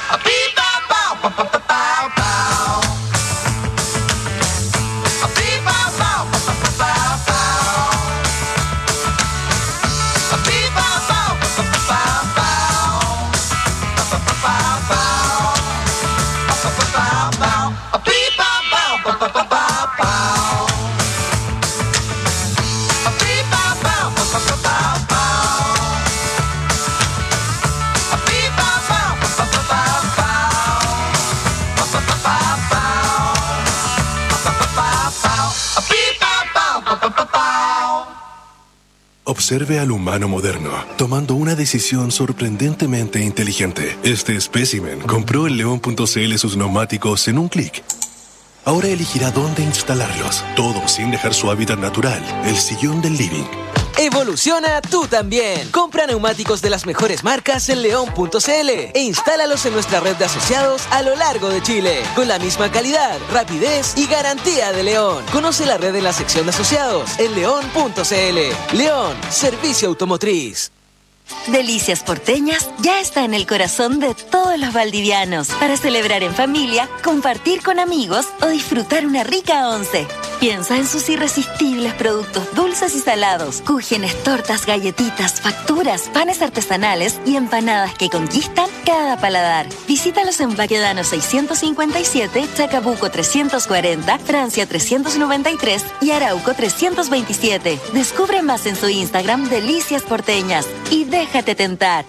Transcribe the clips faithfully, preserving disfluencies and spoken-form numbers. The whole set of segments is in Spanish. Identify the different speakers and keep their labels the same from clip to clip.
Speaker 1: Observe al humano moderno, tomando una decisión sorprendentemente inteligente. Este espécimen compró en león punto c l sus neumáticos en un clic. Ahora elegirá dónde instalarlos, todo sin dejar su hábitat natural, el sillón del living.
Speaker 2: Evoluciona tú también. Compra neumáticos de las mejores marcas en león punto c l e instálalos en nuestra red de asociados a lo largo de Chile, con la misma calidad, rapidez y garantía de León. Conoce la red en la sección de asociados en león punto c l. León, servicio automotriz.
Speaker 3: Delicias Porteñas ya está en el corazón de todos los valdivianos para celebrar en familia, compartir con amigos o disfrutar una rica once. Piensa en sus irresistibles productos dulces y salados, cúgenes, tortas, galletitas, facturas, panes artesanales y empanadas que conquistan cada paladar. Visítalos en Baquedano seiscientos cincuenta y siete, Chacabuco trescientos cuarenta, Francia trescientos noventa y tres y Arauco trescientos veintisiete. Descubre más en su Instagram Delicias Porteñas y déjate tentar.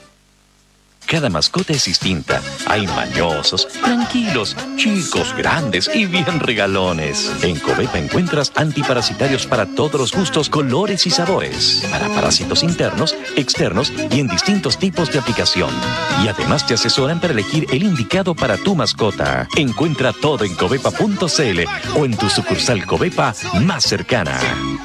Speaker 4: Cada mascota es distinta. Hay mañosos, tranquilos, chicos, grandes y bien regalones. En Covepa encuentras antiparasitarios para todos los gustos, colores y sabores. Para parásitos internos, externos y en distintos tipos de aplicación. Y además te asesoran para elegir el indicado para tu mascota. Encuentra todo en covepa punto c l o en tu sucursal Covepa más cercana.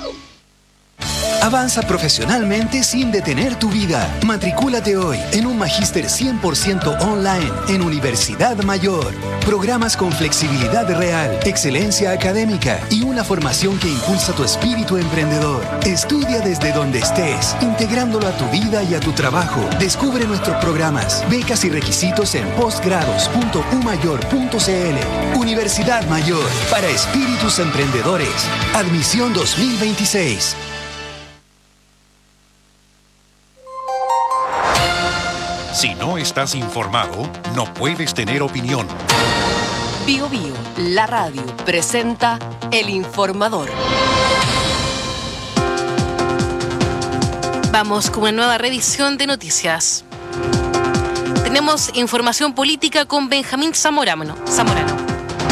Speaker 5: Avanza profesionalmente sin detener tu vida. Matricúlate hoy en un magíster cien por ciento online en Universidad Mayor. Programas con flexibilidad real, excelencia académica y una formación que impulsa tu espíritu emprendedor. Estudia desde donde estés, integrándolo a tu vida y a tu trabajo. Descubre nuestros programas, becas y requisitos en postgrados punto u mayor punto c l. Universidad Mayor, para espíritus emprendedores. Admisión dos mil veintiséis.
Speaker 6: Si no estás informado, no puedes tener opinión.
Speaker 7: Bio Bio, la radio, presenta El Informador. Vamos con una nueva revisión de noticias. Tenemos información política con Benjamín Zamorano. Zamorano.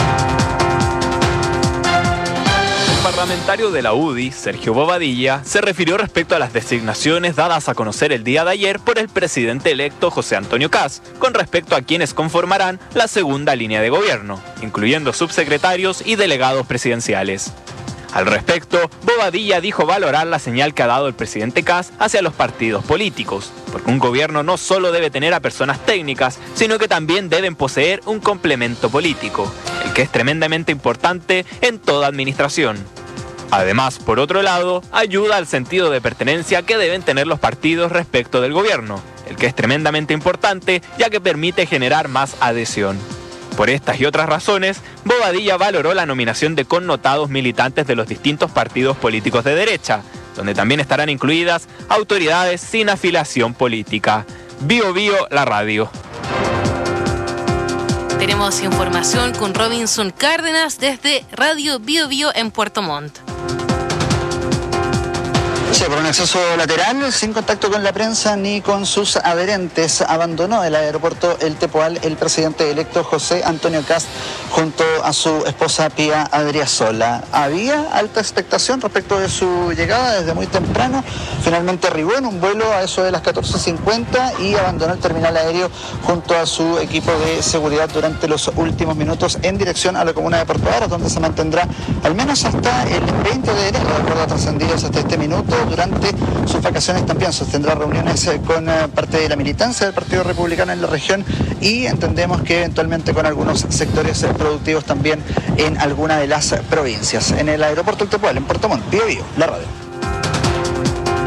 Speaker 8: El parlamentario de la U D I, Sergio Bobadilla, se refirió respecto a las designaciones dadas a conocer el día de ayer por el presidente electo José Antonio Kast, con respecto a quienes conformarán la segunda línea de gobierno, incluyendo subsecretarios y delegados presidenciales. Al respecto, Bobadilla dijo valorar la señal que ha dado el presidente Kast hacia los partidos políticos, porque un gobierno no solo debe tener a personas técnicas, sino que también deben poseer un complemento político, el que es tremendamente importante en toda administración. Además, por otro lado, ayuda al sentido de pertenencia que deben tener los partidos respecto del gobierno, el que es tremendamente importante ya que permite generar más adhesión. Por estas y otras razones, Bobadilla valoró la nominación de connotados militantes de los distintos partidos políticos de derecha, donde también estarán incluidas autoridades sin afiliación política. Bio Bio, la radio.
Speaker 7: Tenemos información con Robinson Cárdenas desde Radio Bio Bio en Puerto Montt.
Speaker 9: Sí, por un exceso lateral, sin contacto con la prensa ni con sus adherentes, abandonó el aeropuerto El Tepual el presidente electo José Antonio Kast junto a su esposa Pía Adriasola. Había alta expectación respecto de su llegada desde muy temprano. Finalmente arribó en un vuelo a eso de las catorce cincuenta y abandonó el terminal aéreo junto a su equipo de seguridad durante los últimos minutos en dirección a la comuna de Puerto Varas, donde se mantendrá al menos hasta el veinte de enero, de acuerdo a trascendidos hasta este minuto. Durante sus vacaciones también sostendrá reuniones con parte de la militancia del Partido Republicano en la región y entendemos que eventualmente con algunos sectores productivos también en alguna de las provincias. En el aeropuerto El Tepual, en Puerto Montt, Bio Bio, la radio.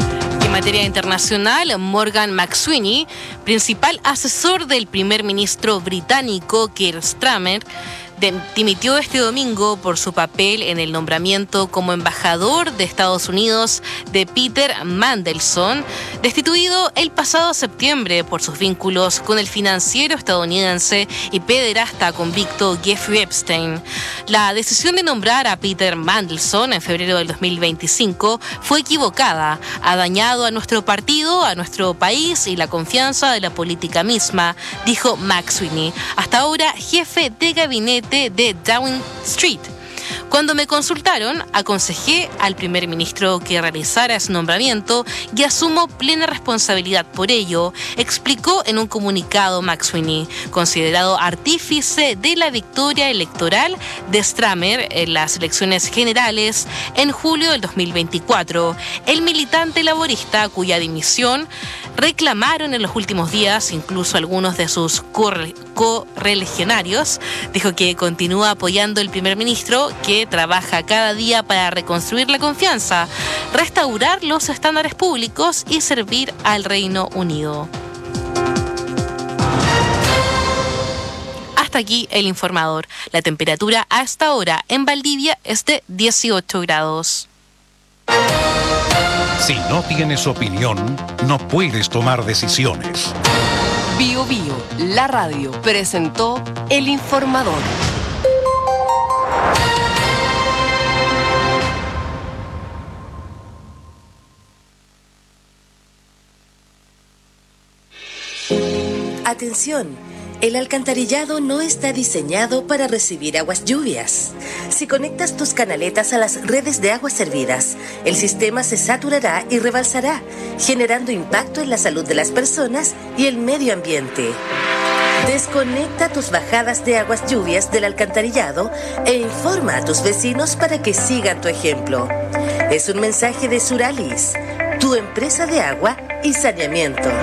Speaker 7: En materia internacional, Morgan McSweeney, principal asesor del primer ministro británico Keir Starmer, dimitió este domingo por su papel en el nombramiento como embajador de Estados Unidos de Peter Mandelson, destituido el pasado septiembre por sus vínculos con el financiero estadounidense y pederasta convicto Jeffrey Epstein. La decisión de nombrar a Peter Mandelson en febrero del dos mil veinticinco fue equivocada, ha dañado a nuestro partido, a nuestro país y la confianza de la política misma, dijo McSweeney, hasta ahora jefe de gabinete de Downing Street. Cuando me consultaron, aconsejé al primer ministro que realizara ese nombramiento y asumo plena responsabilidad por ello, explicó en un comunicado McSweeney, considerado artífice de la victoria electoral de Starmer en las elecciones generales en julio del dos mil veinticuatro. El militante laborista, cuya dimisión reclamaron en los últimos días, incluso algunos de sus correligionarios, dijo que continúa apoyando al primer ministro, que trabaja cada día para reconstruir la confianza, restaurar los estándares públicos y servir al Reino Unido. Hasta aquí el informador. La temperatura a esta hora en Valdivia es de dieciocho grados.
Speaker 6: Si no tienes opinión, no puedes tomar decisiones.
Speaker 10: Bio Bio, la radio, presentó El Informador.
Speaker 11: Atención. El alcantarillado no está diseñado para recibir aguas lluvias. Si conectas tus canaletas a las redes de aguas servidas, el sistema se saturará y rebalsará, generando impacto en la salud de las personas y el medio ambiente. Desconecta tus bajadas de aguas lluvias del alcantarillado e informa a tus vecinos para que sigan tu ejemplo. Es un mensaje de Suralis, tu empresa de agua y saneamiento.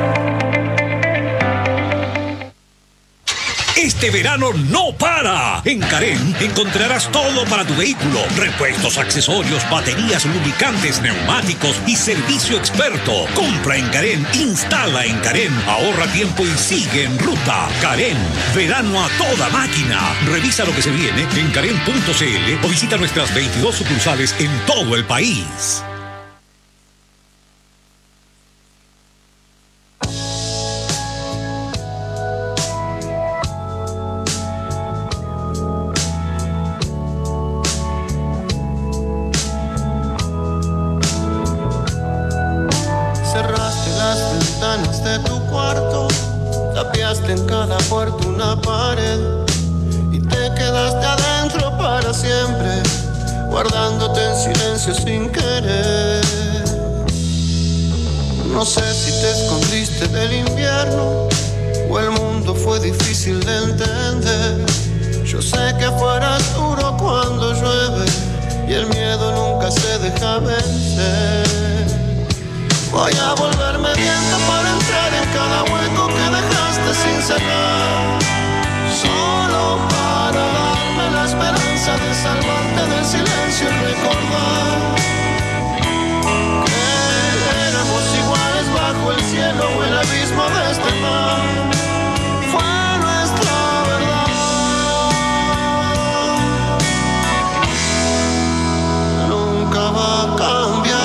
Speaker 12: Este verano no para. En Carén encontrarás todo para tu vehículo. Repuestos, accesorios, baterías, lubricantes, neumáticos y servicio experto. Compra en Carén, instala en Carén, ahorra tiempo y sigue en ruta. Carén, verano a toda máquina. Revisa lo que se viene en carén punto c l o visita nuestras veintidós sucursales en todo el país.
Speaker 13: En cada puerta una pared y te quedaste adentro para siempre, guardándote en silencio sin querer. No sé si te escondiste del invierno o el mundo fue difícil de entender. Yo sé que afuera es duro cuando llueve y el miedo nunca se deja vencer. Voy a volverme viento para entrar en cada hueco que dejaste sin cerrar, solo para darme la esperanza de salvarte del silencio y recordar que éramos iguales bajo el cielo o el abismo de este mar. Fue nuestra verdad. Nunca va a cambiar.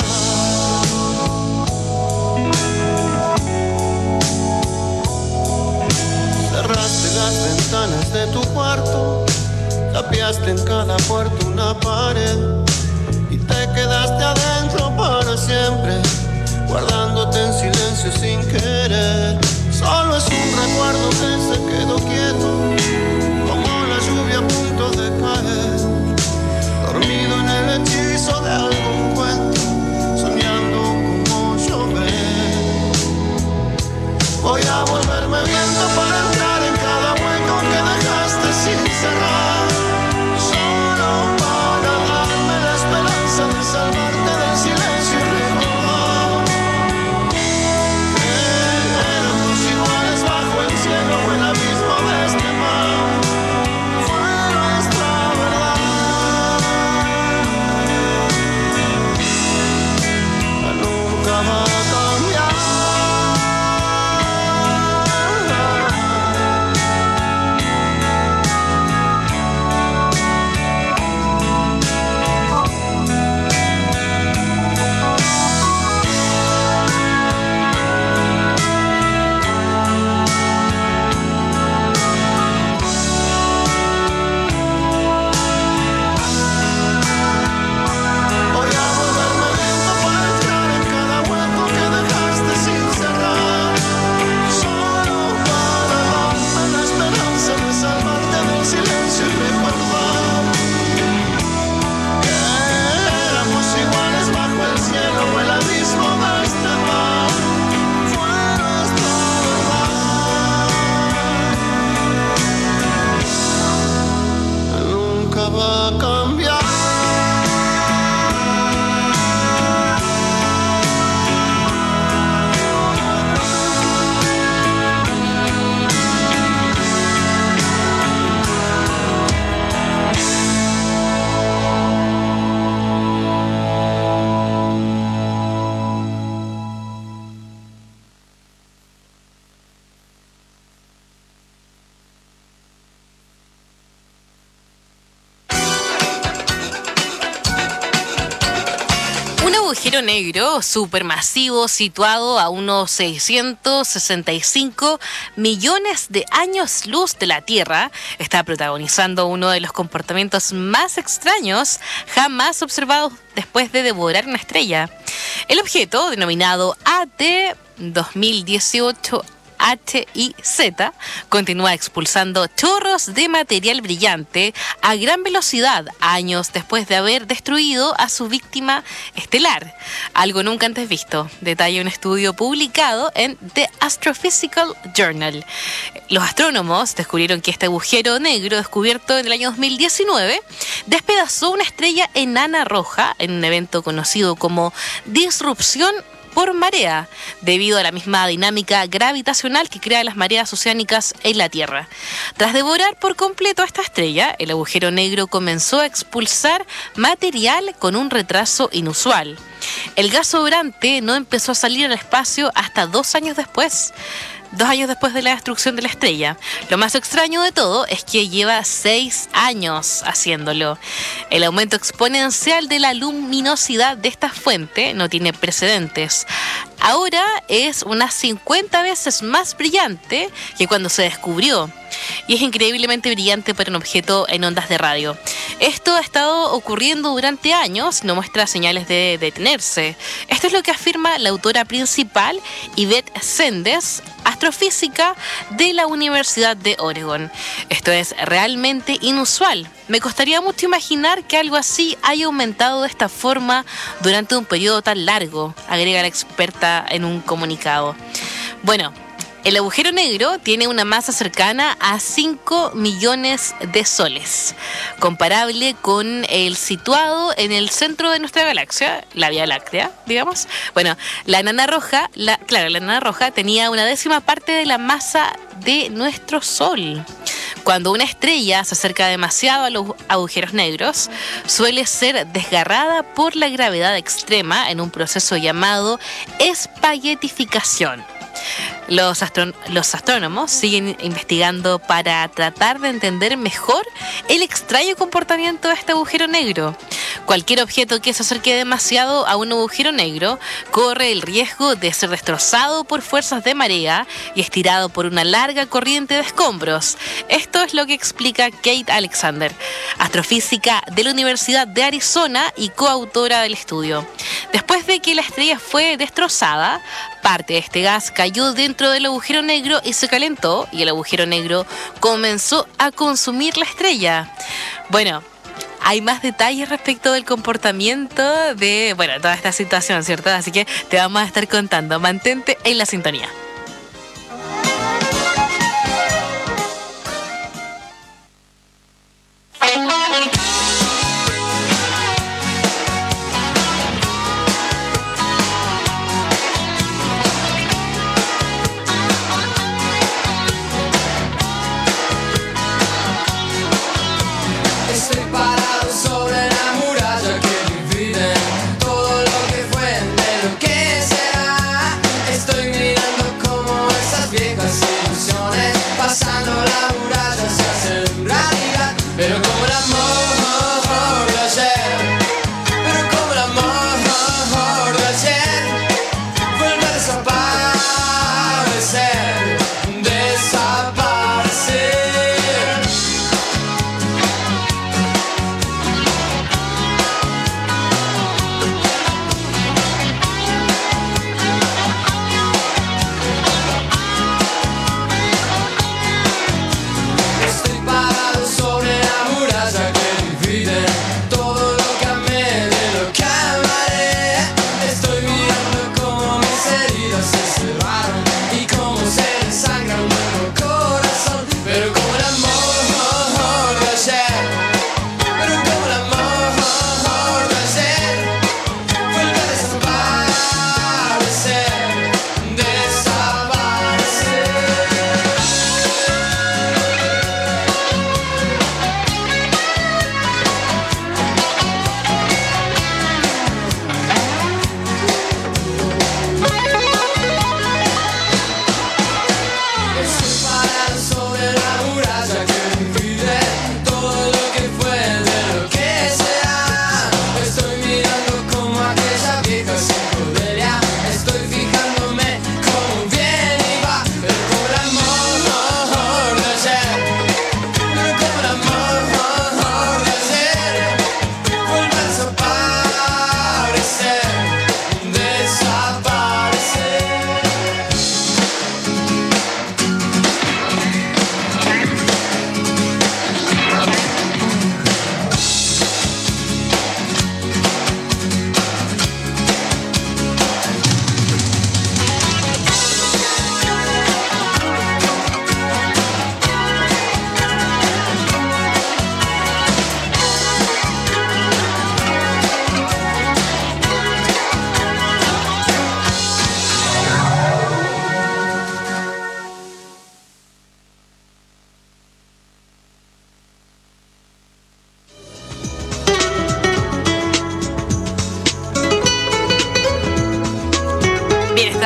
Speaker 13: Cerraste las ventanas de tu cuarto, tapiaste en cada puerta una pared y te quedaste adentro para siempre, guardándote en silencio sin querer. Solo es un recuerdo que se quedó quieto, como la lluvia a punto de caer, dormido en el hechizo de algún cuento, soñando como llover. Voy a volverme viento para entrar en cada hueco que dejaste sin cerrar, solo para darme la esperanza de salvarte del silencio y recordar que éramos iguales bajo el cielo.
Speaker 7: agujero negro supermasivo situado a unos seiscientos sesenta y cinco millones de años luz de la Tierra está protagonizando uno de los comportamientos más extraños jamás observados después de devorar una estrella. El objeto, denominado A T dos mil dieciocho H I Z, continúa expulsando chorros de material brillante a gran velocidad años después de haber destruido a su víctima estelar, algo nunca antes visto, detalla un estudio publicado en The Astrophysical Journal. Los astrónomos descubrieron que este agujero negro, descubierto en el año dos mil diecinueve, despedazó una estrella enana roja en un evento conocido como disrupción por marea, debido a la misma dinámica gravitacional que crea las mareas oceánicas en la Tierra. Tras devorar por completo a esta estrella, el agujero negro comenzó a expulsar material con un retraso inusual. El gas sobrante no empezó a salir al espacio hasta dos años después. Dos años después de la destrucción de la estrella. Lo más extraño de todo es que lleva seis años haciéndolo. El aumento exponencial de la luminosidad de esta fuente no tiene precedentes. Ahora es unas cincuenta veces más brillante que cuando se descubrió. Y es increíblemente brillante para un objeto en ondas de radio. Esto ha estado ocurriendo durante años y no muestra señales de detenerse. Esto es lo que afirma la autora principal, Yvette Sendes, astrofísica de la Universidad de Oregon. Esto es realmente inusual. Me costaría mucho imaginar que algo así haya aumentado de esta forma durante un periodo tan largo, agrega la experta en un comunicado. Bueno, el agujero negro tiene una masa cercana a cinco millones de soles, comparable con el situado en el centro de nuestra galaxia, la Vía Láctea, digamos. Bueno, la enana roja, la, claro, la enana roja tenía una décima parte de la masa de nuestro Sol. Cuando una estrella se acerca demasiado a los agujeros negros, suele ser desgarrada por la gravedad extrema en un proceso llamado espaguetificación. Los, astrón- los astrónomos siguen investigando para tratar de entender mejor el extraño comportamiento de este agujero negro. Cualquier objeto que se acerque demasiado a un agujero negro corre el riesgo de ser destrozado por fuerzas de marea y estirado por una larga corriente de escombros. Esto es lo que explica Kate Alexander, astrofísica de la Universidad de Arizona y coautora del estudio. Después de que la estrella fue destrozada, parte de este gas cayó dentro del agujero negro y se calentó, y el agujero negro comenzó a consumir la estrella. Bueno, hay más detalles respecto del comportamiento de, bueno, toda esta situación, ¿cierto? Así que te vamos a estar contando. Mantente en la sintonía.
Speaker 14: Estoy mirando con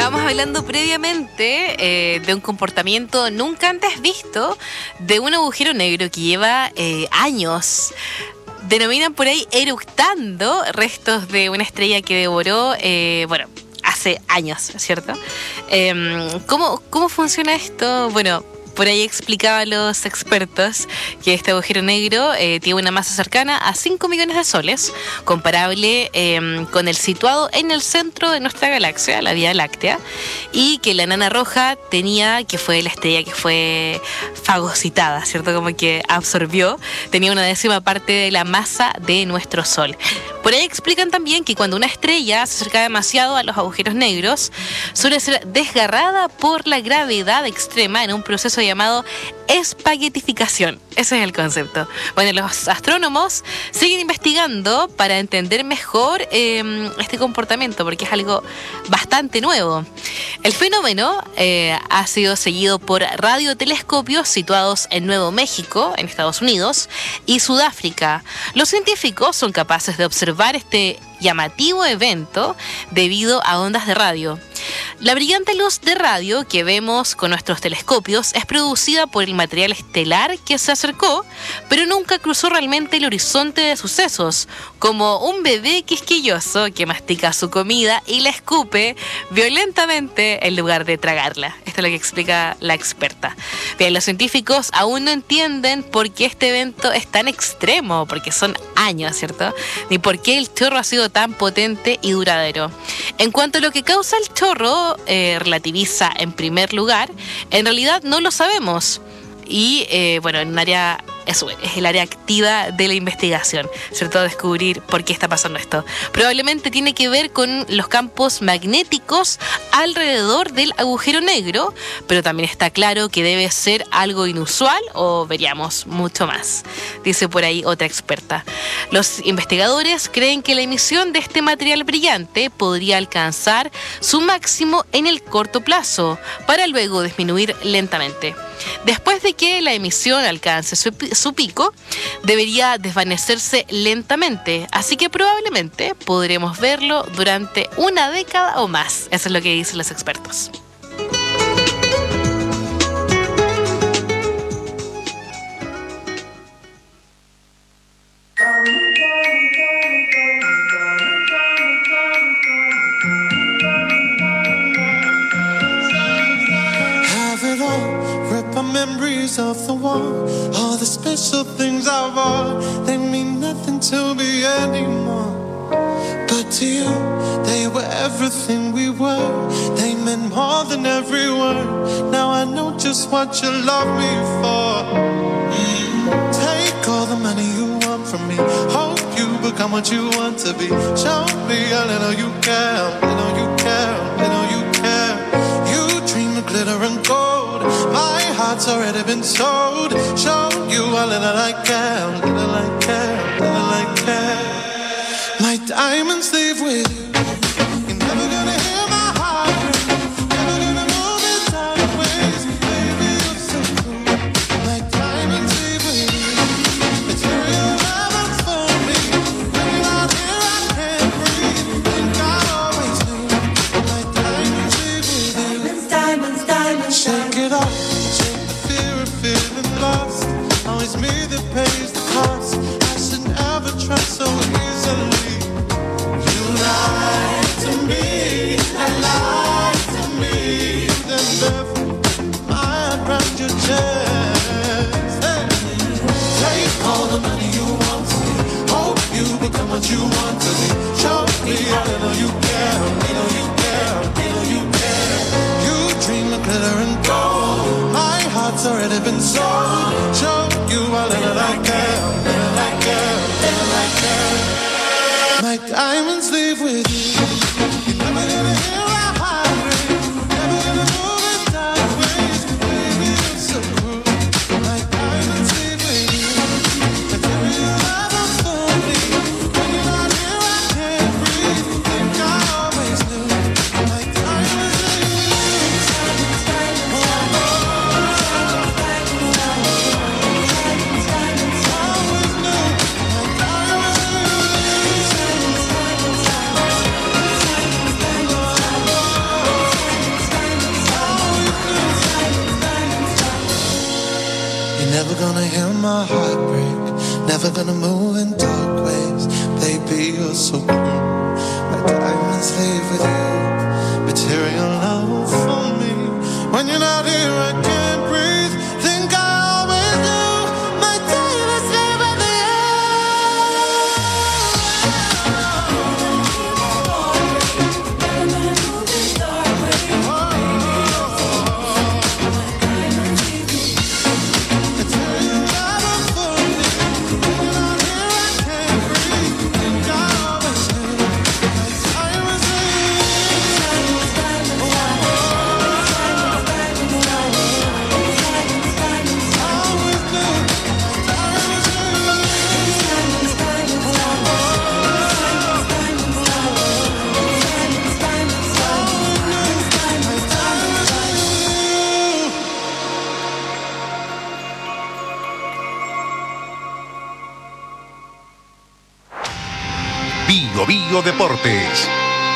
Speaker 7: Estábamos hablando previamente eh, de un comportamiento nunca antes visto de un agujero negro que lleva eh, años. Denominan por ahí eructando restos de una estrella que devoró, eh, bueno, hace años, ¿cierto? Eh, ¿cómo, ¿Cómo funciona esto? Bueno, por ahí explicaban los expertos que este agujero negro eh, tiene una masa cercana a cinco millones de soles, comparable eh, con el situado en el centro de nuestra galaxia, la Vía Láctea, y que la enana roja tenía, que fue la estrella que fue fagocitada, ¿cierto? Como que absorbió, tenía una décima parte de la masa de nuestro Sol. Por ahí explican también que cuando una estrella se acerca demasiado a los agujeros negros, suele ser desgarrada por la gravedad extrema en un proceso llamado espaguetificación. Ese es el concepto. Bueno, los astrónomos siguen investigando para entender mejor eh, este comportamiento, porque es algo bastante nuevo. El fenómeno eh, ha sido seguido por radiotelescopios situados en Nuevo México, en Estados Unidos, y Sudáfrica. Los científicos son capaces de observar este llamativo evento debido a ondas de radio. La brillante luz de radio que vemos con nuestros telescopios es producida por el material estelar que se acercó, pero nunca cruzó realmente el horizonte de sucesos, como un bebé quisquilloso que mastica su comida y la escupe violentamente en lugar de tragarla. Esto es lo que explica la experta. Bien, los científicos aún no entienden por qué este evento es tan extremo, porque son años, ¿cierto? Ni por qué el chorro ha sido tan potente y duradero. En cuanto a lo que causa el chorro, eh, relativiza en primer lugar, en realidad no lo sabemos. Y eh, bueno, en un área, eso es el área activa de la investigación, ¿cierto? Descubrir por qué está pasando esto. Probablemente tiene que ver con los campos magnéticos alrededor del agujero negro, pero también está claro que debe ser algo inusual o veríamos mucho más, dice por ahí otra experta. Los investigadores creen que la emisión de este material brillante podría alcanzar su máximo en el corto plazo, para luego disminuir lentamente. Después de que la emisión alcance su, su pico, debería desvanecerse lentamente, así que probablemente podremos verlo durante una década o más. Eso es lo que dicen los expertos.
Speaker 13: Memories of the war, all the special things I bought, they mean nothing to me anymore. But to you, they were everything we were. They meant more than every word. Now I know just what you love me for. Mm. Take all the money you want from me. Hope you become what you want to be. Show me all I know you care. I know you care. I know you care. You dream of glitter and gold. My heart's already been sold. Show you all that I can, that I can, that I can. My diamonds leave with you. You're never gonna hear my heart break. Never gonna move it sideways. Baby, you're so cool. My diamonds leave with you. Material heaven for me. When you're not here, I can't breathe. Think I always knew. My diamonds leave with you. Diamonds, diamonds, diamonds. Shake it off. Feeling lost, always me that pays the cost. I should never trust so easily. You lied to me, and lied to me. Then left my hand around your chest. Hey. Take all the money you want to me. Hope you become what you want to be. Show me all I know you care. I know you care. I know you care. You dream of glitter and gold. My heart's already been sold. Show you all that I can.
Speaker 14: You're never gonna hear my heart break, never gonna move in dark ways. Baby, you're so cool. My diamonds leave with you, material love for me. When you're not here, I can't breathe. Think I always do. My diamonds leave with
Speaker 6: Bio Bio Deportes.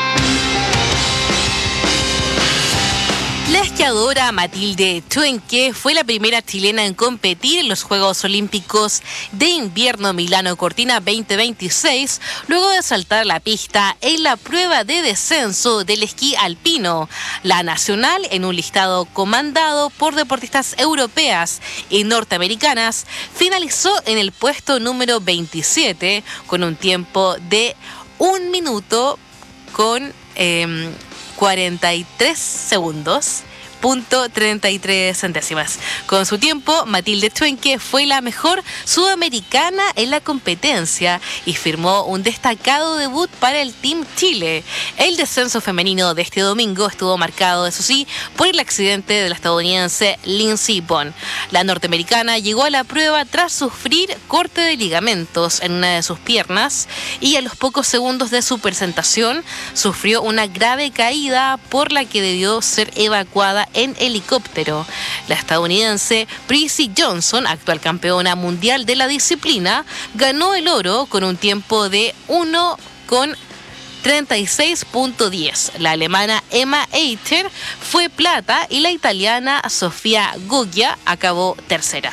Speaker 7: La esquiadora Matilde Tuenque fue la primera chilena en competir en los Juegos Olímpicos de Invierno Milano Cortina veinte veintiséis, luego de saltar la pista en la prueba de descenso del esquí alpino. La nacional, en un listado comandado por deportistas europeas y norteamericanas, finalizó en el puesto número veintisiete con un tiempo de un minuto con eh, cuarenta y tres segundos. Punto treinta y tres centésimas. Con su tiempo, Matilde Tuenque fue la mejor sudamericana en la competencia y firmó un destacado debut para el Team Chile. El descenso femenino de este domingo estuvo marcado, eso sí, por el accidente de la estadounidense Lindsey Vonn. La norteamericana llegó a la prueba tras sufrir corte de ligamentos en una de sus piernas y a los pocos segundos de su presentación sufrió una grave caída por la que debió ser evacuada en helicóptero. La estadounidense Prissy Johnson, actual campeona mundial de la disciplina, ganó el oro con un tiempo de uno con treinta y seis punto diez. La alemana Emma Eicher fue plata y la italiana Sofia Guggia acabó tercera.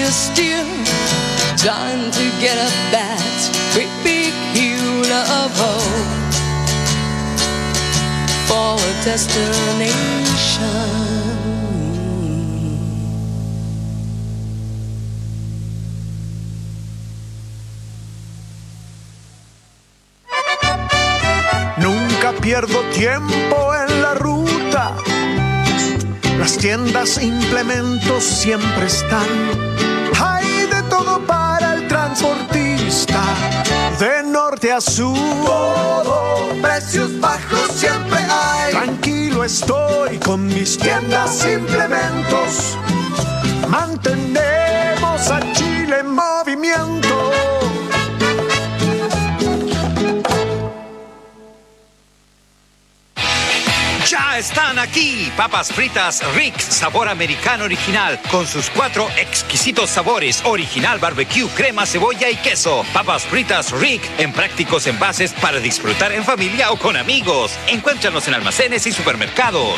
Speaker 15: still. Time to get up that great big hill of hope for a destination.
Speaker 16: Nunca pierdo tiempo en la ruta. Las tiendas e implementos siempre están. Hay de todo para el transportista, de norte a sur. Todo, precios bajos siempre hay. Tranquilo estoy con mis tiendas e implementos. Mantenemos a Chile en movimiento.
Speaker 17: Ya están aquí, papas fritas Rick, sabor americano original, con sus cuatro exquisitos sabores, original, barbecue, crema, cebolla y queso. Papas fritas Rick, en prácticos envases para disfrutar en familia o con amigos. Encuéntranos en almacenes y supermercados.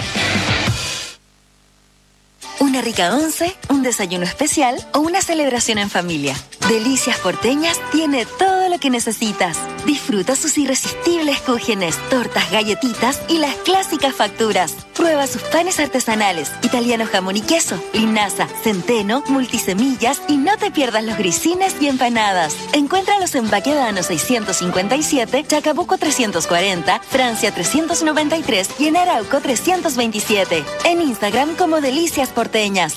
Speaker 3: Una rica once, un desayuno especial o una celebración en familia. Delicias Porteñas tiene todo lo que necesitas. Disfruta sus irresistibles cúgenes, tortas, galletitas y las clásicas facturas. Prueba sus panes artesanales, italiano jamón y queso, linaza, centeno, multisemillas y no te pierdas los grisines y empanadas. Encuéntralos en Baquedano seiscientos cincuenta y siete, Chacabuco trescientos cuarenta, Francia trescientos noventa y tres y en Arauco trescientos veintisiete. En Instagram como Delicias Porteñas.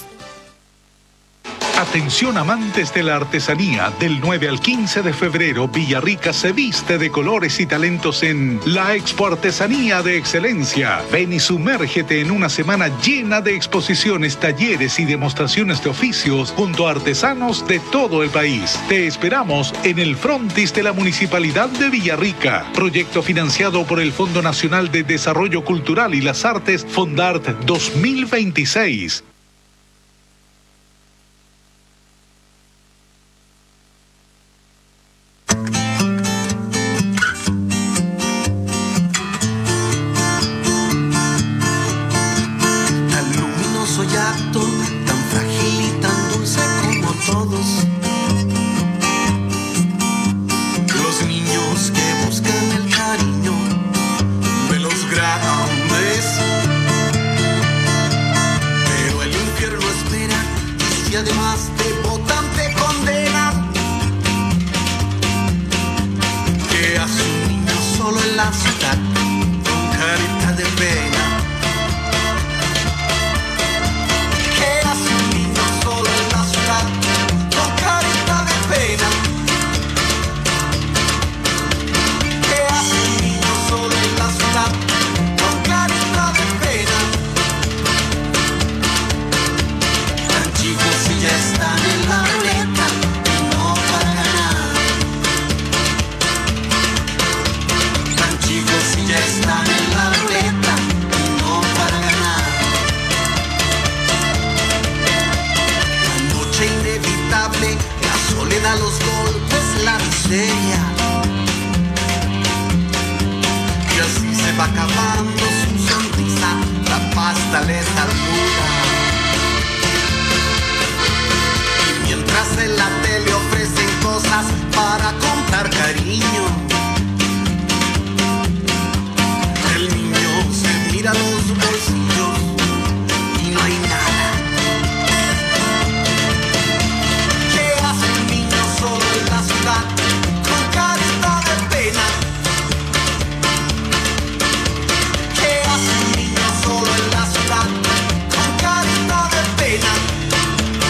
Speaker 18: Atención amantes de la artesanía, del nueve al quince de febrero, Villarrica se viste de colores y talentos en la Expo Artesanía de Excelencia. Ven y sumérgete en una semana llena de exposiciones, talleres y demostraciones de oficios junto a artesanos de todo el país. Te esperamos en el frontis de la Municipalidad de Villarrica. Proyecto financiado por el Fondo Nacional de Desarrollo Cultural y las Artes, Fondart dos mil veintiséis.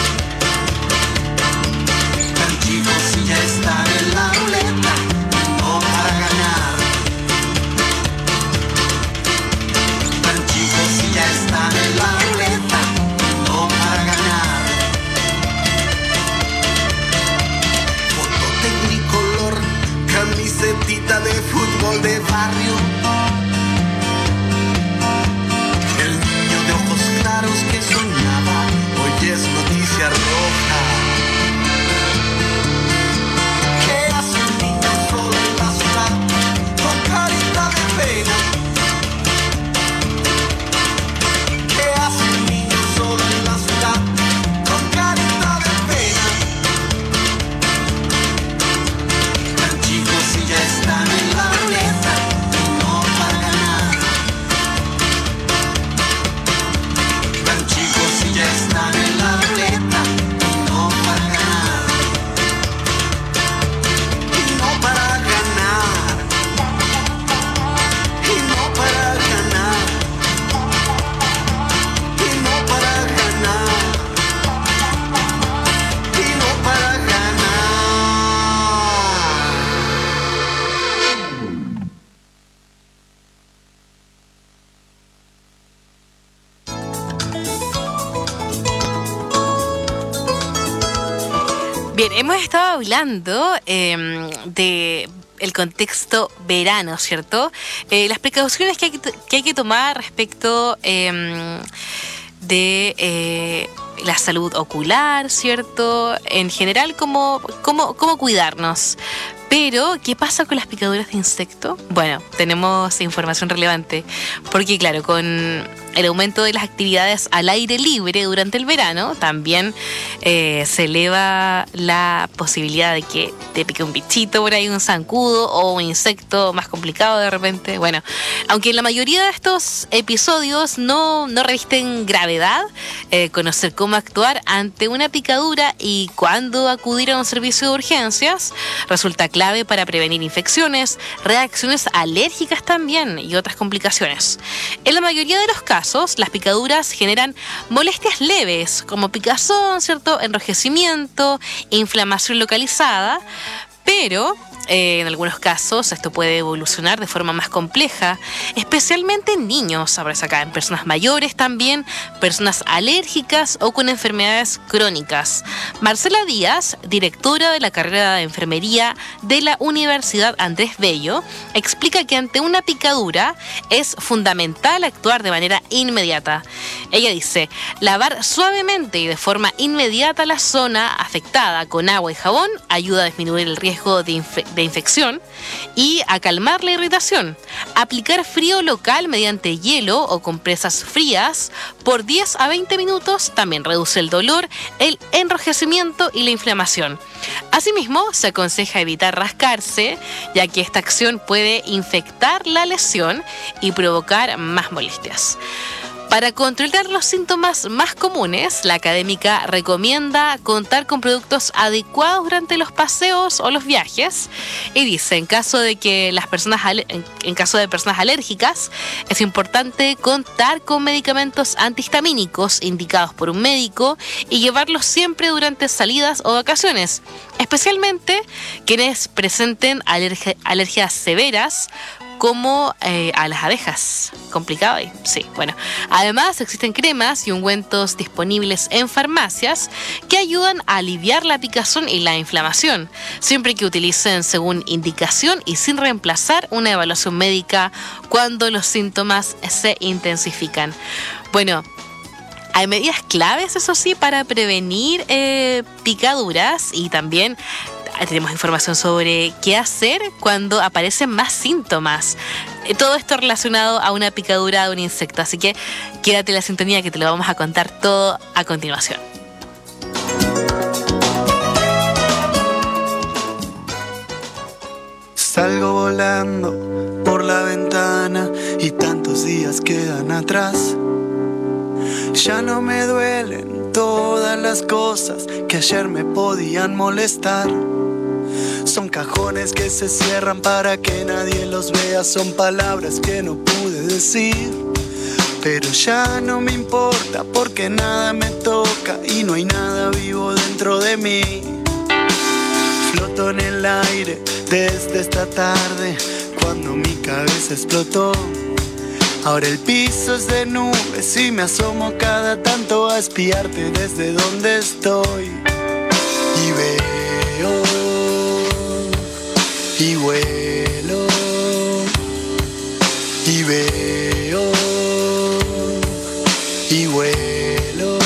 Speaker 13: Tan chicos y ya están en la ruleta, no
Speaker 7: Bien, hemos estado hablando eh, de el contexto verano, ¿cierto? Eh, las precauciones que hay que, que hay que tomar respecto eh, de eh, la salud ocular, ¿cierto? En general, cómo, cómo, cómo cuidarnos. Pero, ¿qué pasa con las picaduras de insecto? Bueno, tenemos información relevante, porque claro, con el aumento de las actividades al aire libre durante el verano, también eh, se eleva la posibilidad de que te pique un bichito por ahí, un zancudo o un insecto más complicado de repente. Bueno, aunque en la mayoría de estos episodios no, no revisten gravedad, eh, conocer cómo actuar ante una picadura y cuándo acudir a un servicio de urgencias resulta clave para prevenir infecciones, reacciones alérgicas también y otras complicaciones. En la mayoría de los casos, las picaduras generan molestias leves como picazón, ¿cierto?, enrojecimiento, inflamación localizada, pero Eh, en algunos casos esto puede evolucionar de forma más compleja, especialmente en niños, ahora acá, en personas mayores también, personas alérgicas o con enfermedades crónicas. Marcela Díaz, directora de la carrera de enfermería de la Universidad Andrés Bello, explica que ante una picadura es fundamental actuar de manera inmediata. Ella dice, lavar suavemente y de forma inmediata la zona afectada con agua y jabón ayuda a disminuir el riesgo de infección de infección y a calmar la irritación. Aplicar frío local mediante hielo o compresas frías por diez a veinte minutos también reduce el dolor, el enrojecimiento y la inflamación. Asimismo, se aconseja evitar rascarse, ya que esta acción puede infectar la lesión y provocar más molestias. Para controlar los síntomas más comunes, la académica recomienda contar con productos adecuados durante los paseos o los viajes y dice, en caso de que las personas en caso de personas alérgicas, es importante contar con medicamentos antihistamínicos indicados por un médico y llevarlos siempre durante salidas o vacaciones, especialmente quienes presenten alergia, alergias severas como eh, a las abejas. Complicado ahí, sí, bueno. Además, existen cremas y ungüentos disponibles en farmacias que ayudan a aliviar la picazón y la inflamación, siempre que utilicen según indicación y sin reemplazar una evaluación médica cuando los síntomas se intensifican. Bueno, hay medidas claves, eso sí, para prevenir eh, picaduras y también tenemos información sobre qué hacer cuando aparecen más síntomas. Todo esto relacionado a una picadura de un insecto. Así que quédate en la sintonía que te lo vamos a contar todo a continuación.
Speaker 13: Salgo volando por la ventana y tantos días quedan atrás. Ya no me duelen todas las cosas que ayer me podían molestar. Son cajones que se cierran para que nadie los vea. Son palabras que no pude decir, pero ya no me importa porque nada me toca y no hay nada vivo dentro de mí. Floto en el aire desde esta tarde cuando mi cabeza explotó. Ahora el piso es de nubes y me asomo cada tanto a espiarte desde donde estoy. Y veo y vuelo y veo y vuelo.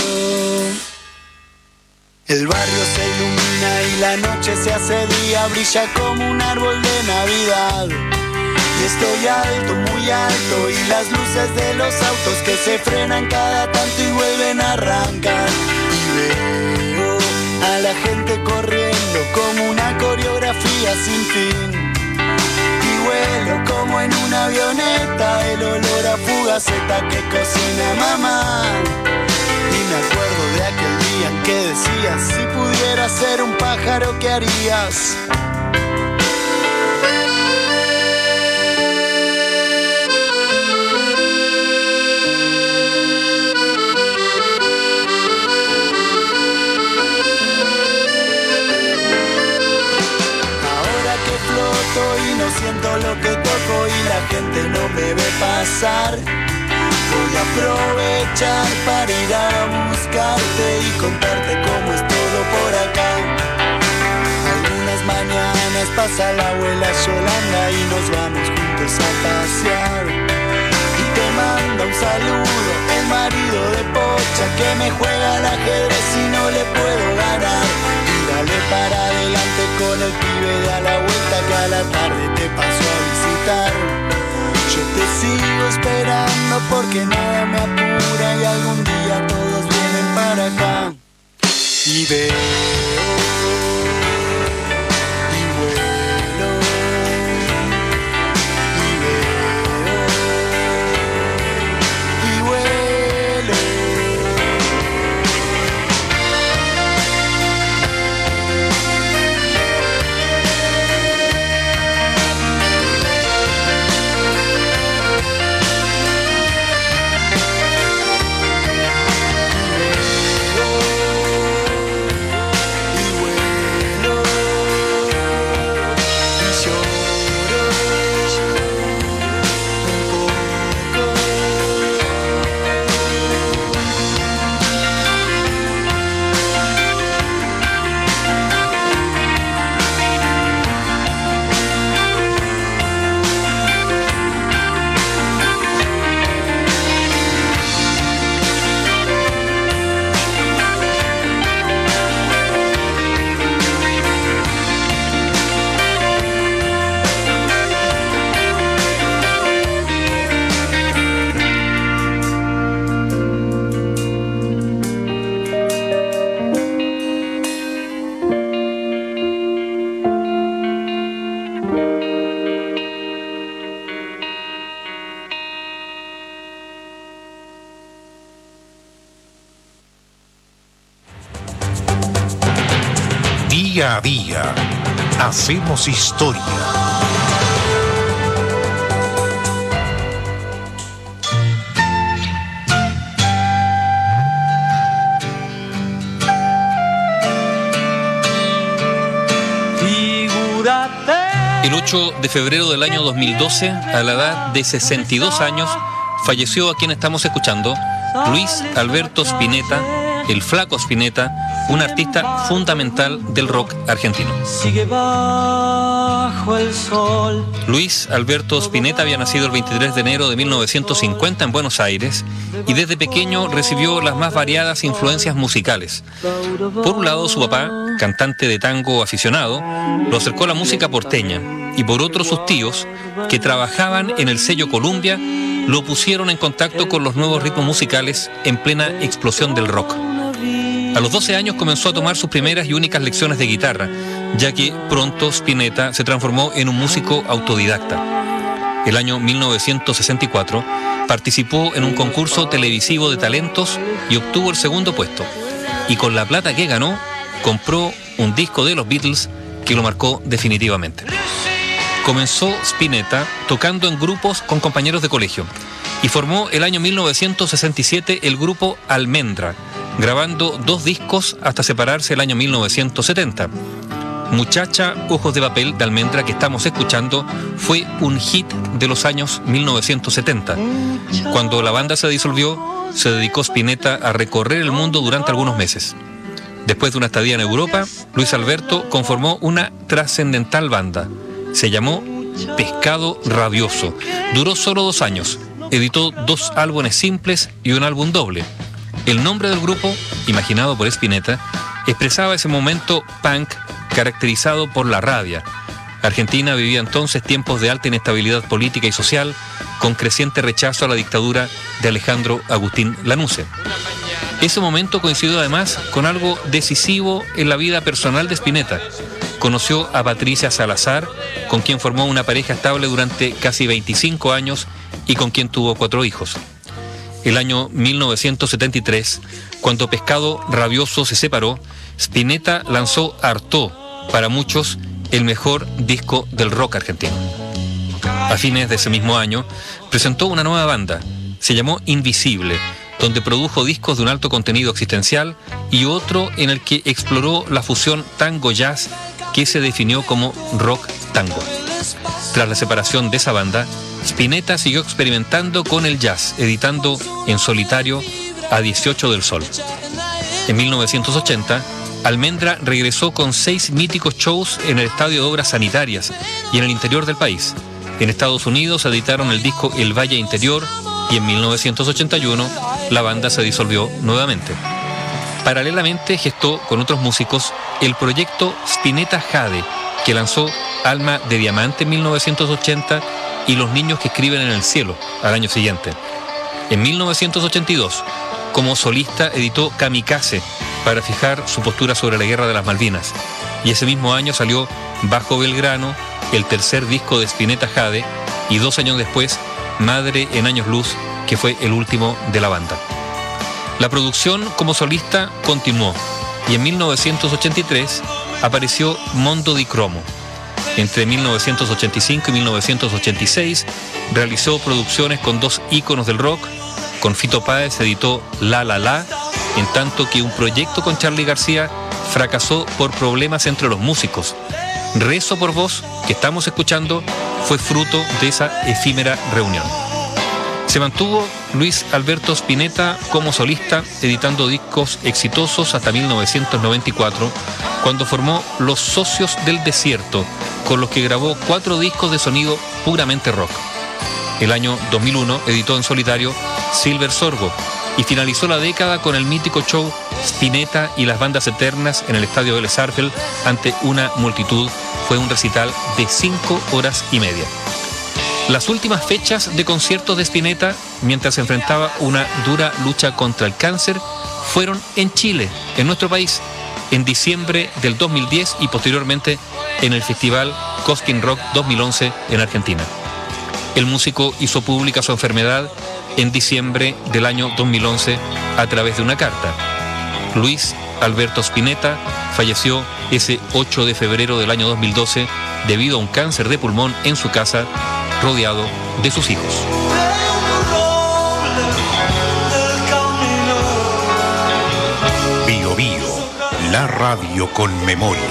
Speaker 13: El barrio se ilumina y la noche se hace día, brilla como un árbol de Navidad. Y estoy alto, muy alto, y las luces de los autos que se frenan cada tanto y vuelven a arrancar. Y veo a la gente corriendo como una coreografía sin fin. Y vuelo como en una avioneta, el olor a fugaceta que cocina mamá. Y me acuerdo de aquel día en que decías, si pudieras ser un pájaro, ¿qué harías? Y no siento lo que toco y la gente no me ve pasar. Voy a aprovechar para ir a buscarte y contarte cómo es todo por acá. pasa la abuela Yolanda y nos vamos juntos a pasear. Y te manda un saludo el marido de Pocha que me juega al ajedrez y no le puedo ganar. Y dale para adelante con el pibe, da la vuelta que a la tarde te paso a visitar. Yo te sigo esperando porque nada me apura y algún día todos vienen para acá. Y veo
Speaker 6: Día a día, hacemos historia.
Speaker 19: El ocho de febrero del año dos mil doce, a la edad de sesenta y dos años, falleció a quien estamos escuchando, Luis Alberto Spinetta, el Flaco Spinetta, un artista fundamental del rock argentino.
Speaker 15: Sigue bajo el sol.
Speaker 19: Luis Alberto Spinetta había nacido el veintitrés de enero de mil novecientos cincuenta en Buenos Aires y desde pequeño recibió las más variadas influencias musicales. Por un lado, su papá, cantante de tango aficionado, lo acercó a la música porteña, y por otro sus tíos, que trabajaban en el sello Columbia, lo pusieron en contacto con los nuevos ritmos musicales en plena explosión del rock. A los doce años comenzó a tomar sus primeras y únicas lecciones de guitarra, ya que pronto Spinetta se transformó en un músico autodidacta. El año mil novecientos sesenta y cuatro participó en un concurso televisivo de talentos y obtuvo el segundo puesto. Y con la plata que ganó, compró un disco de los Beatles que lo marcó definitivamente. Comenzó Spinetta tocando en grupos con compañeros de colegio y formó el año mil novecientos sesenta y siete el grupo Almendra, grabando dos discos hasta separarse el año mil novecientos setenta. Muchacha, Ojos de Papel de Almendra, que estamos escuchando, fue un hit de los años mil novecientos setenta. Cuando la banda se disolvió, se dedicó Spinetta a recorrer el mundo durante algunos meses. Después de una estadía en Europa, Luis Alberto conformó una trascendental banda. Se llamó Pescado Rabioso. Duró solo dos años. Editó dos álbumes simples y un álbum doble. El nombre del grupo, imaginado por Spinetta, expresaba ese momento punk caracterizado por la rabia. Argentina vivía entonces tiempos de alta inestabilidad política y social, con creciente rechazo a la dictadura de Alejandro Agustín Lanusse. Ese momento coincidió además con algo decisivo en la vida personal de Spinetta. Conoció a Patricia Salazar, con quien formó una pareja estable durante casi veinticinco años y con quien tuvo cuatro hijos. El año mil novecientos setenta y tres, cuando Pescado Rabioso se separó, Spinetta lanzó Artaud, para muchos el mejor disco del rock argentino. A fines de ese mismo año, presentó una nueva banda, se llamó Invisible, donde produjo discos de un alto contenido existencial y otro en el que exploró la fusión tango-jazz que se definió como rock tango. Tras la separación de esa banda, Spinetta siguió experimentando con el jazz, editando en solitario A dieciocho del Sol. En mil novecientos ochenta Almendra regresó con seis míticos shows en el Estadio de Obras Sanitarias y en el interior del país. En Estados Unidos editaron el disco El Valle Interior y en mil novecientos ochenta y uno la banda se disolvió nuevamente. Paralelamente gestó con otros músicos el proyecto Spinetta Jade, que lanzó Alma de Diamante en mil novecientos ochenta y Los Niños que Escriben en el Cielo al año siguiente. En mil novecientos ochenta y dos, como solista, editó Kamikaze para fijar su postura sobre la Guerra de las Malvinas. Y ese mismo año salió Bajo Belgrano, el tercer disco de Spinetta Jade, y dos años después, Madre en Años Luz, que fue el último de la banda. La producción como solista continuó, y en mil novecientos ochenta y tres apareció Mondo di Cromo. Entre mil novecientos ochenta y cinco y mil novecientos ochenta y seis realizó producciones con dos íconos del rock. Con Fito Páez editó La La La, en tanto que un proyecto con Charly García fracasó por problemas entre los músicos. Rezo por Vos, que estamos escuchando, fue fruto de esa efímera reunión. Se mantuvo Luis Alberto Spinetta como solista, editando discos exitosos hasta mil novecientos noventa y cuatro, cuando formó Los Socios del Desierto, con los que grabó cuatro discos de sonido puramente rock. El año dos mil uno editó en solitario Silver Sorgo y finalizó la década con el mítico show Spinetta y las Bandas Eternas en el Estadio Vélez Sarsfield ante una multitud. Fue un recital de cinco horas y media. Las últimas fechas de conciertos de Spinetta, mientras se enfrentaba una dura lucha contra el cáncer, fueron en Chile, en nuestro país, en diciembre del dos mil diez y posteriormente en el Festival Cosquín Rock dos mil once en Argentina. El músico hizo pública su enfermedad en diciembre del año dos mil once a través de una carta. Luis Alberto Spinetta falleció ese ocho de febrero del año dos mil doce debido a un cáncer de pulmón en su casa, rodeado de sus hijos.
Speaker 6: Bio Bio, la radio con memoria.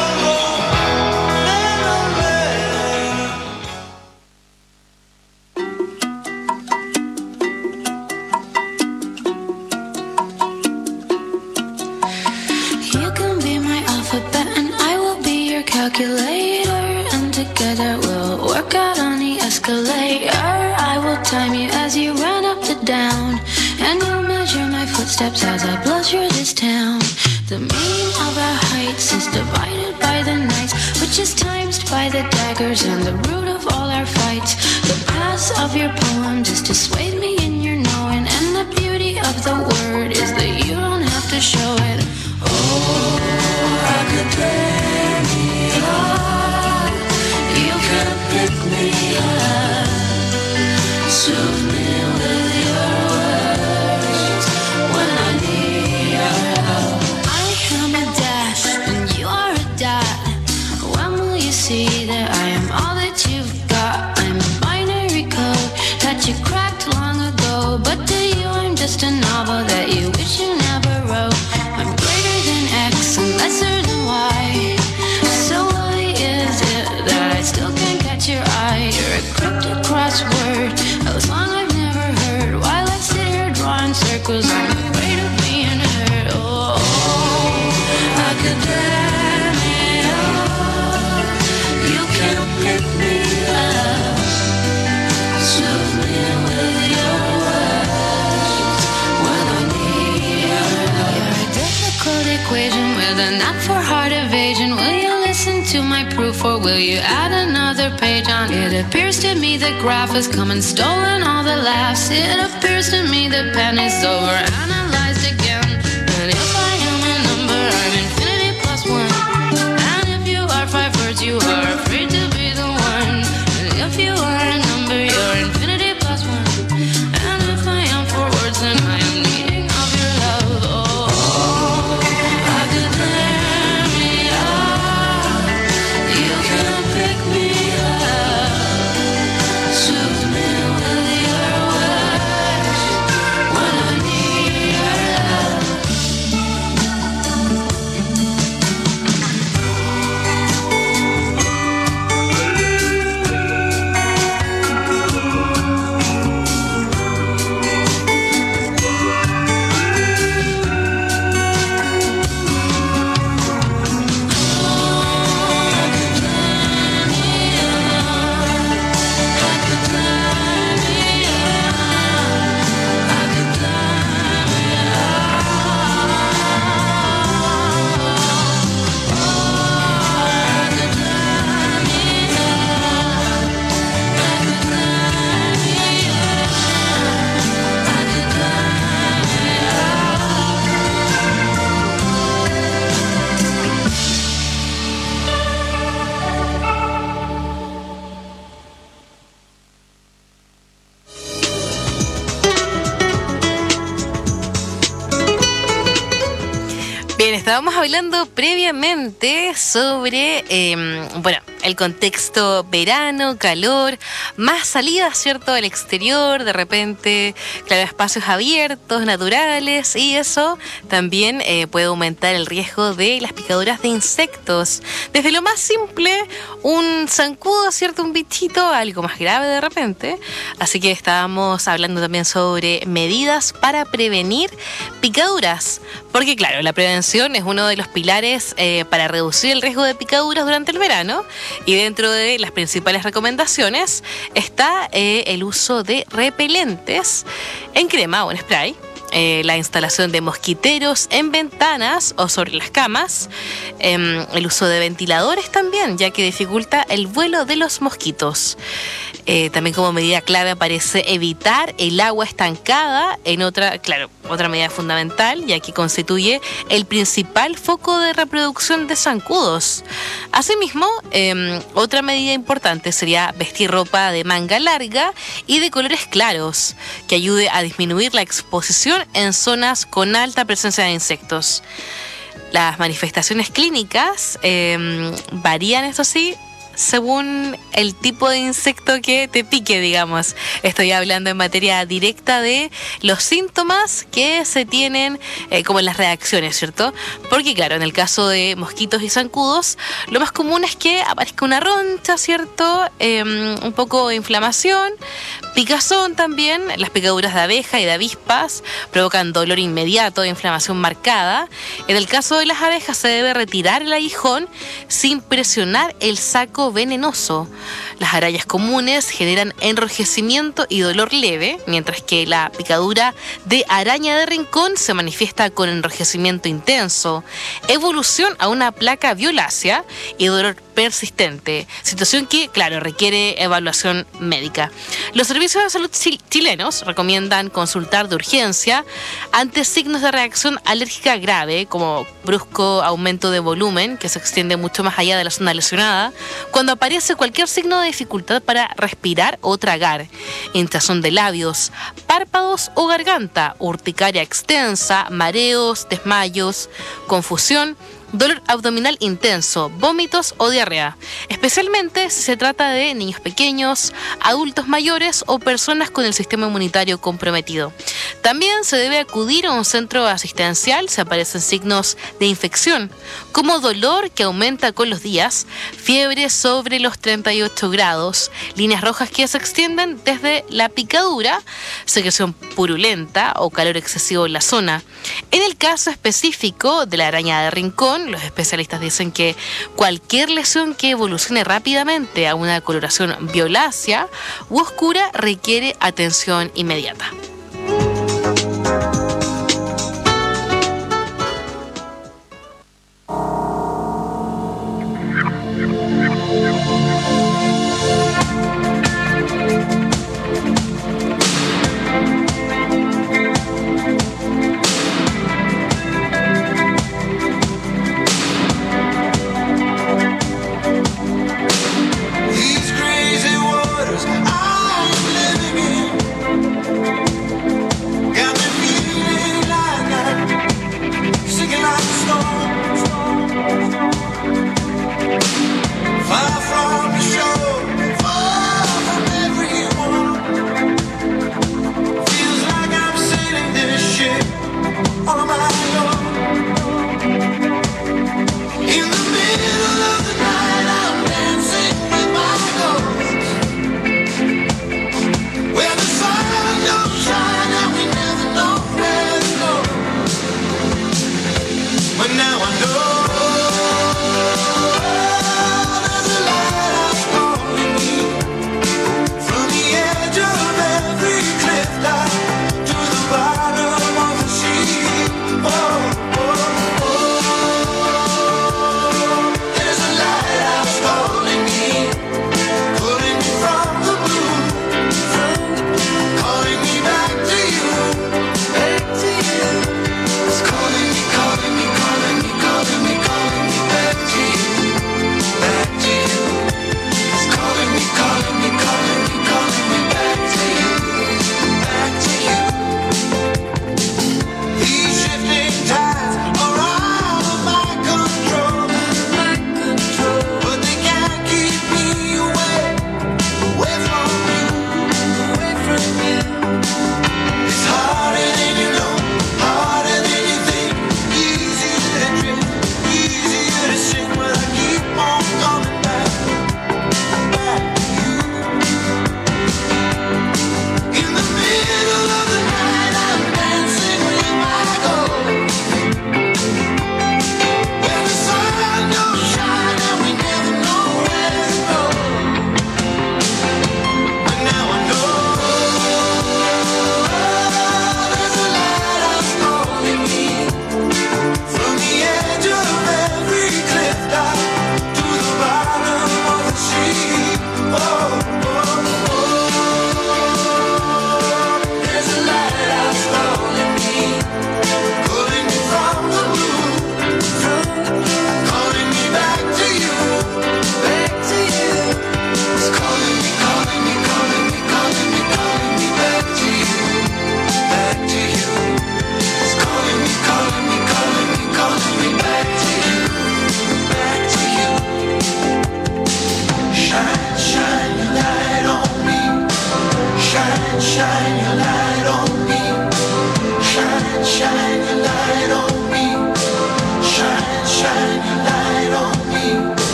Speaker 20: Calculator, and together we'll work out on the escalator. I will time you as you run up the down, and you'll measure my footsteps as I blush through this town. The meaning of our heights is divided by the nights, which is times by the daggers and the root of all our fights. The pass of your poem just dissuade me in your knowing, and the beauty of the word is that you don't have to show it. Oh, I could play me up, you can pick me up, soothe me with your words when I need your help. I am a dash and you are a dot. When will you see that I am all that you've got? I'm a binary code that you cracked long ago, but to you I'm just a novel that you wish you never wrote. I'm greater than X and lesser than Y. So why is it that I still can't catch your eye? You're a cryptic crossword, a song I've never heard. While I sit here drawing circles, I'm afraid of being hurt. Oh, I could damn it all. You can pick me up, soothe me with your words when I need your help. You're a difficult equation with an app for heart evasion. Will you listen to my proof, or will you add another page on? It appears to me the graph has come and stolen all the laughs. It appears to me the pen is overanalyzed again. And if I am a number, I'm infinity plus one. And if you are five words, you are afraid to be the one. And if you are a number, you're infinity plus one. And if I am four words, then I am needing of your love. Oh, I could tear me up, you can pick me up, soothe me with your words when I need your love.
Speaker 7: estábamos hablando previamente sobre, eh, bueno, el contexto verano, calor, más salidas, ¿cierto?, al exterior, de repente, claro, espacios abiertos, naturales, y eso también eh, puede aumentar el riesgo de las picaduras de insectos. Desde lo más simple, un zancudo, ¿cierto?, un bichito, algo más grave de repente. Así que estábamos hablando también sobre medidas para prevenir picaduras. Porque claro, la prevención es uno de los pilares eh, para reducir el riesgo de picaduras durante el verano, y dentro de las principales recomendaciones está eh, el uso de repelentes en crema o en spray, eh, la instalación de mosquiteros en ventanas o sobre las camas, eh, el uso de ventiladores también, ya que dificulta el vuelo de los mosquitos. Eh, también como medida clave aparece evitar el agua estancada, en otra, claro, otra medida fundamental, ya que constituye el principal foco de reproducción de zancudos. Asimismo, eh, otra medida importante sería vestir ropa de manga larga y de colores claros, que ayude a disminuir la exposición en zonas con alta presencia de insectos. Las manifestaciones clínicas eh, varían, eso sí, según el tipo de insecto que te pique, digamos. Estoy hablando en materia directa de los síntomas que se tienen, eh, como en las reacciones, ¿cierto? Porque claro, en el caso de mosquitos y zancudos, lo más común es que aparezca una roncha, ¿cierto? Eh, un poco de inflamación, picazón también. Las picaduras de abeja y de avispas provocan dolor inmediato e inflamación marcada. En el caso de las abejas se debe retirar el aguijón sin presionar el saco venenoso. Las arañas comunes generan enrojecimiento y dolor leve, mientras que la picadura de araña de rincón se manifiesta con enrojecimiento intenso, evolución a una placa violácea y dolor persistente, situación que, claro, requiere evaluación médica. Los servicios de salud chilenos recomiendan consultar de urgencia ante signos de reacción alérgica grave, como brusco aumento de volumen, que se extiende mucho más allá de la zona lesionada, cuando aparece cualquier signo de dificultad para respirar o tragar, hinchazón de labios, párpados o garganta, urticaria extensa, mareos, desmayos, confusión, dolor abdominal intenso, vómitos o diarrea, especialmente si se trata de niños pequeños, adultos mayores o personas con el sistema inmunitario comprometido. También se debe acudir a un centro asistencial si aparecen signos de infección, como dolor que aumenta con los días, fiebre sobre los treinta y ocho grados, líneas rojas que se extienden desde la picadura, secreción purulenta o calor excesivo en la zona. En el caso específico de la araña de rincón, los especialistas dicen que cualquier lesión que evolucione rápidamente a una coloración violácea u oscura requiere atención inmediata.
Speaker 13: These crazy waters I'm living in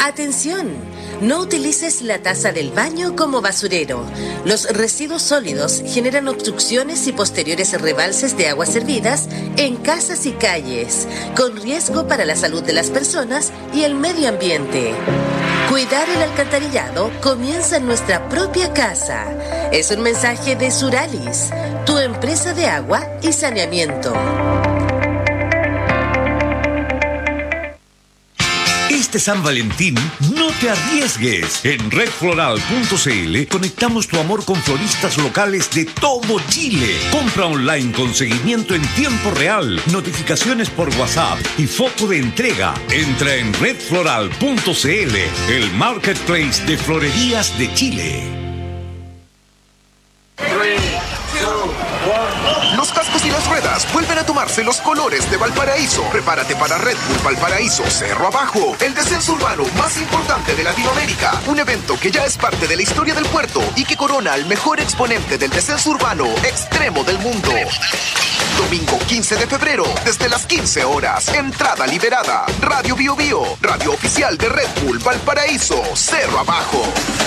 Speaker 11: ¡Atención! No utilices la taza del baño como basurero. Los residuos sólidos generan obstrucciones y posteriores rebalses de aguas servidas en casas y calles, con riesgo para la salud de las personas y el medio ambiente. Cuidar el alcantarillado comienza en nuestra propia casa. Es un mensaje de Suralis, tu empresa de agua y saneamiento.
Speaker 12: Este San Valentín, no te arriesgues. En red floral punto c l conectamos tu amor con floristas locales de todo Chile. Compra online con seguimiento en tiempo real, notificaciones por WhatsApp y foto de entrega. Entra en red floral punto c l, el marketplace de florerías de Chile.
Speaker 21: Los cascos y las ruedas vuelven a tomarse los colores de Valparaíso. Prepárate para Red Bull Valparaíso Cerro Abajo, el descenso urbano más importante de Latinoamérica. Un evento que ya es parte de la historia del puerto y que corona al mejor exponente del descenso urbano extremo del mundo. Domingo quince de febrero, desde las quince horas. Entrada liberada. Radio Bio Bio, radio oficial de Red Bull Valparaíso Cerro Abajo.